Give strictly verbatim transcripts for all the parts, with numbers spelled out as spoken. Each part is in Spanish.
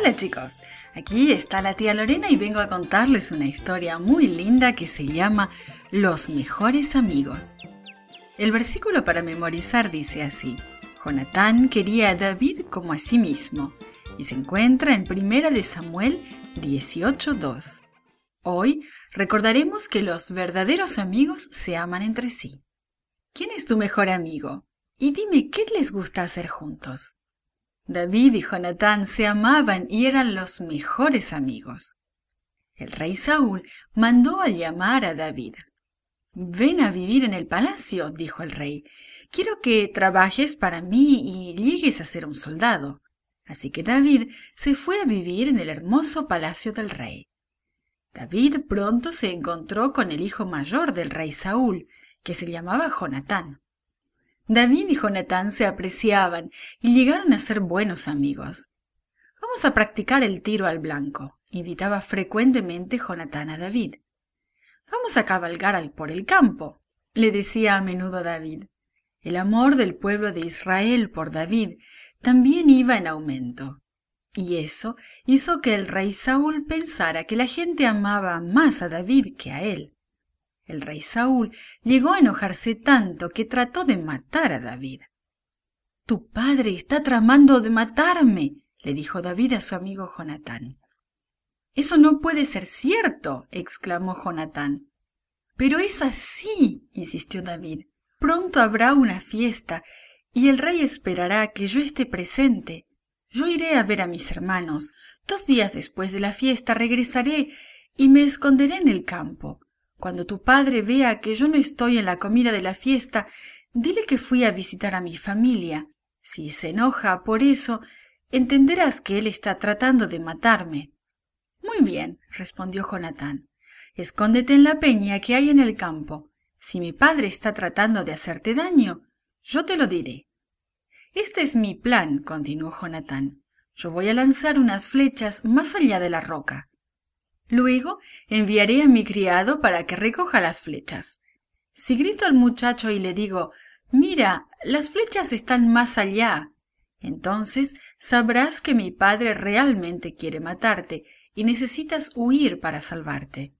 Hola chicos, aquí está la tía Lorena y vengo a contarles una historia muy linda que se llama Los mejores amigos. El versículo para memorizar dice así: Jonatán quería a David como a sí mismo, y se encuentra en Primera de Samuel dieciocho dos. Hoy recordaremos que los verdaderos amigos se aman entre sí. ¿Quién es tu mejor amigo? Y dime, ¿qué les gusta hacer juntos? David y Jonatán se amaban y eran los mejores amigos. El rey Saúl mandó a llamar a David. «Ven a vivir en el palacio», dijo el rey. «Quiero que trabajes para mí y llegues a ser un soldado». Así que David se fue a vivir en el hermoso palacio del rey. David pronto se encontró con el hijo mayor del rey Saúl, que se llamaba Jonatán. David y Jonatán se apreciaban y llegaron a ser buenos amigos. «Vamos a practicar el tiro al blanco», invitaba frecuentemente Jonatán a David. «Vamos a cabalgar al por el campo», le decía a menudo David. El amor del pueblo de Israel por David también iba en aumento. Y eso hizo que el rey Saúl pensara que la gente amaba más a David que a él. El rey Saúl llegó a enojarse tanto que trató de matar a David. «Tu padre está tramando de matarme», le dijo David a su amigo Jonatán. «Eso no puede ser cierto», exclamó Jonatán. «Pero es así», insistió David. «Pronto habrá una fiesta y el rey esperará que yo esté presente. Yo iré a ver a mis hermanos. Dos días después de la fiesta regresaré y me esconderé en el campo. Cuando tu padre vea que yo no estoy en la comida de la fiesta, dile que fui a visitar a mi familia. Si se enoja por eso, entenderás que él está tratando de matarme». «Muy bien», respondió Jonatán. «Escóndete en la peña que hay en el campo. Si mi padre está tratando de hacerte daño, yo te lo diré». «Este es mi plan», continuó Jonatán. «Yo voy a lanzar unas flechas más allá de la roca. Luego enviaré a mi criado para que recoja las flechas. Si grito al muchacho y le digo, «Mira, las flechas están más allá», entonces sabrás que mi padre realmente quiere matarte y necesitas huir para salvarte».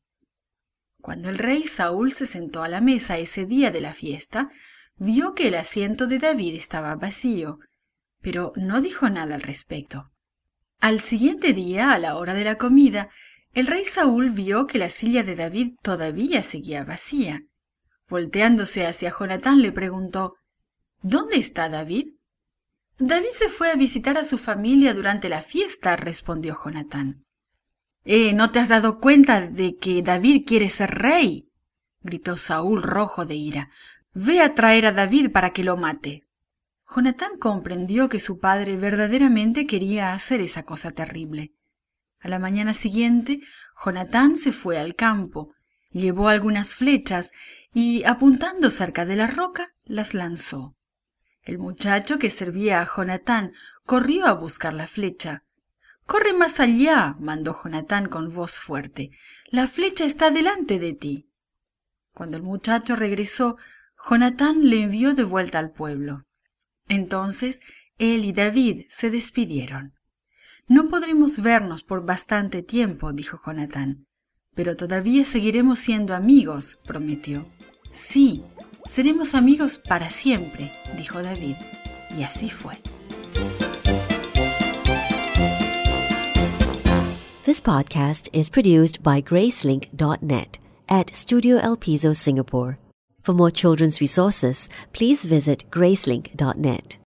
Cuando el rey Saúl se sentó a la mesa ese día de la fiesta, vio que el asiento de David estaba vacío, pero no dijo nada al respecto. Al siguiente día, a la hora de la comida, el rey Saúl vio que la silla de David todavía seguía vacía. Volteándose hacia Jonatán le preguntó, «¿Dónde está David?» «David se fue a visitar a su familia durante la fiesta», respondió Jonatán. «Eh, ¿no te has dado cuenta de que David quiere ser rey?», gritó Saúl rojo de ira. «Ve a traer a David para que lo mate». Jonatán comprendió que su padre verdaderamente quería hacer esa cosa terrible. A la mañana siguiente, Jonatán se fue al campo, llevó algunas flechas y, apuntando cerca de la roca, las lanzó. El muchacho que servía a Jonatán corrió a buscar la flecha. «Corre más allá», mandó Jonatán con voz fuerte. «La flecha está delante de ti». Cuando el muchacho regresó, Jonatán le envió de vuelta al pueblo. Entonces él y David se despidieron. «No podremos vernos por bastante tiempo», dijo Jonatán. «Pero todavía seguiremos siendo amigos», prometió. «Sí, seremos amigos para siempre», dijo David. Y así fue. This podcast is produced by Gracelink dot net at Studio El Piso, Singapore. For more children's resources, please visit Gracelink dot net.